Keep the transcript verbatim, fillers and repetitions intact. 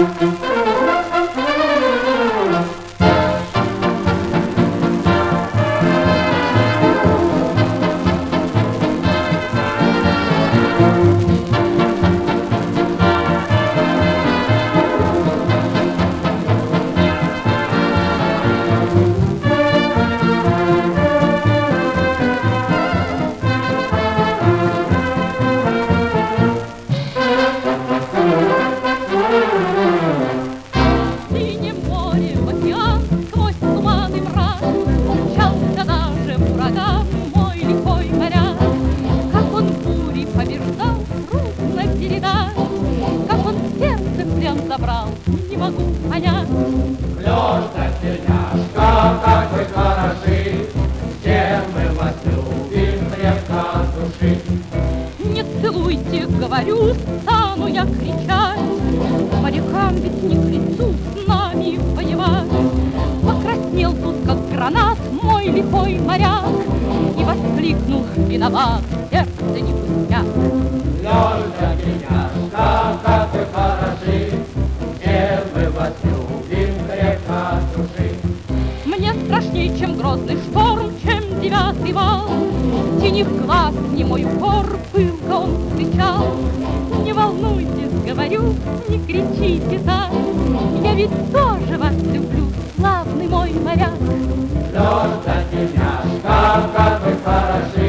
Забрал, не могу понять. Лёша, тельняшка, как вы хороши, все мы вас любим крепко от души. Не целуйте, говорю, стану я кричать. Морякам ведь не к лицу с нами воевать. Покраснел тут, как гранат, мой лихой моряк, и воскликнул: виноват, сердце не пустяк. Лёша, тельняшка, как вы хороши, мне страшней, чем грозный шторм, чем девятый вал. Синих глаз не мой укор, пылко он встречал. Не волнуйтесь, говорю, не кричите так, я ведь тоже вас люблю, славный мой моряк. Лёша, тельняшка, как вы хороши,